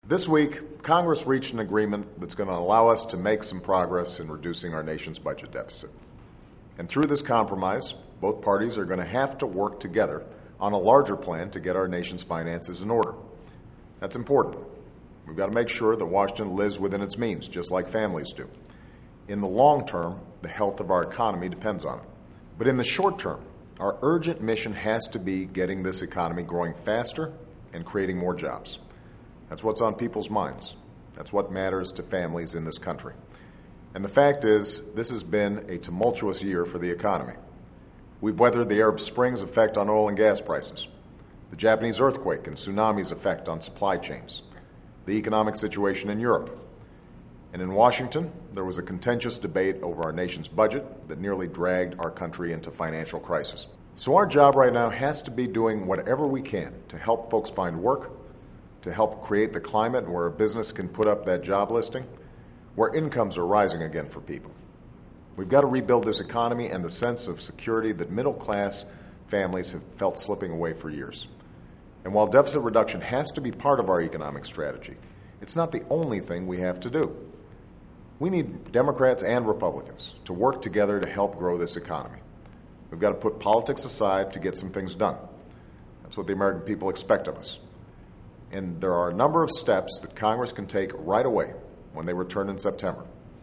This week, Congress reached an agreement that's going to allow us to make some progress in reducing our nation's budget deficit. And through this compromise, both parties are going to have to work together on a larger plan to get our nation's finances in order. That's important. We've got to make sure that Washington lives within its means, just like families do. In the long term, the health of our economy depends on it. But in the short term, our urgent mission has to be getting this economy growing faster and creating more jobs. That's what's on people's minds. That's what matters to families in this country. And the fact is, this has been a tumultuous year for the economy. We've weathered the Arab Spring's effect on oil and gas prices, the Japanese earthquake and tsunami's effect on supply chains, the economic situation in Europe. And in Washington, there was a contentious debate over our nation's budget that nearly dragged our country into financial crisis. So our job right now has to be doing whatever we can to help folks find work, to help create the climate where a business can put up that job listing, where incomes are rising again for people. We've got to rebuild this economy and the sense of security that middle-class families have felt slipping away for years. And while deficit reduction has to be part of our economic strategy, it's not the only thing we have to do. We need Democrats and Republicans to work together to help grow this economy. We've got to put politics aside to get some things done. That's what the American people expect of us. And there are a number of steps that Congress can take right away when they return in September.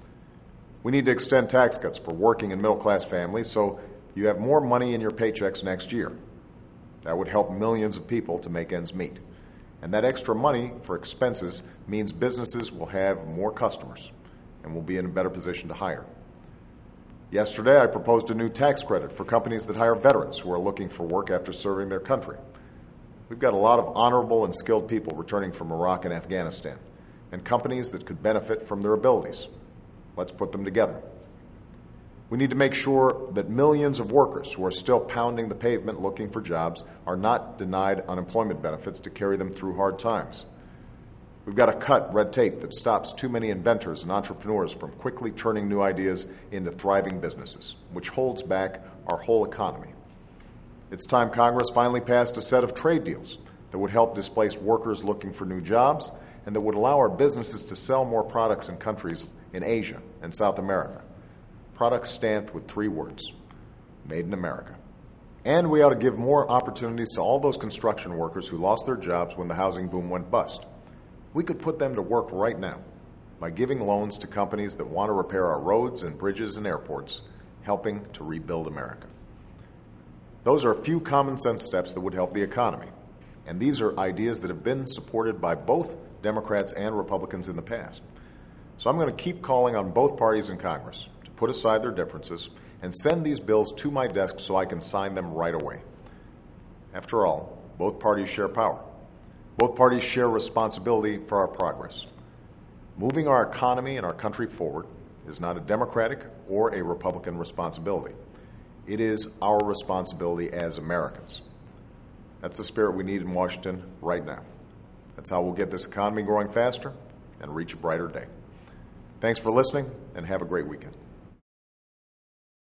We need to extend tax cuts for working and middle-class families so you have more money in your paychecks next year. That would help millions of people to make ends meet. And that extra money for expenses means businesses will have more customers and will be in a better position to hire. Yesterday, I proposed a new tax credit for companies that hire veterans who are looking for work after serving their country. We've got a lot of honorable and skilled people returning from Iraq and Afghanistan, and companies that could benefit from their abilities. Let's put them together. We need to make sure that millions of workers who are still pounding the pavement looking for jobs are not denied unemployment benefits to carry them through hard times. We've got to cut red tape that stops too many inventors and entrepreneurs from quickly turning new ideas into thriving businesses, which holds back our whole economy. It's time Congress finally passed a set of trade deals that would help displaced workers looking for new jobs and that would allow our businesses to sell more products in countries in Asia and South America. Products stamped with 3 words: Made in America. And we ought to give more opportunities to all those construction workers who lost their jobs when the housing boom went bust. We could put them to work right now by giving loans to companies that want to repair our roads and bridges and airports, helping to rebuild America. Those are a few common sense steps that would help the economy. And these are ideas that have been supported by both Democrats and Republicans in the past. So I'm going to keep calling on both parties in Congress to put aside their differences and send these bills to my desk so I can sign them right away. After all, both parties share power. Both parties share responsibility for our progress. Moving our economy and our country forward is not a Democratic or a Republican responsibility. It is our responsibility as Americans. That's the spirit we need in Washington right now. That's how we'll get this economy growing faster and reach a brighter day. Thanks for listening, and have a great weekend.